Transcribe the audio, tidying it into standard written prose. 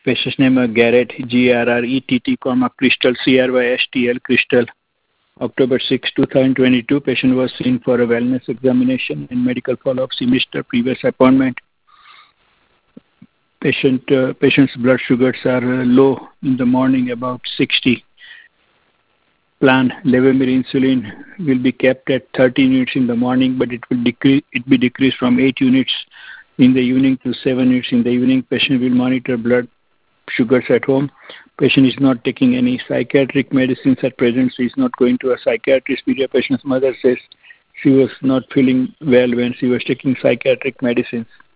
Patient's name Garrett, Grrett, Crystal, Crystl, Crystal. October 6, 2022. Patient was seen for a wellness examination and medical follow-up. She missed her previous appointment. Patient's blood sugars are low in the morning, about 60. Planned Levemir insulin will be kept at 13 units in the morning, but it will be decreased from 8 units in the evening to 7 units in the evening. Patient will monitor blood sugars at home. Patient is not taking any psychiatric medicines at present. She is not going to a psychiatrist. Patient's mother says she was not feeling well when she was taking psychiatric medicines.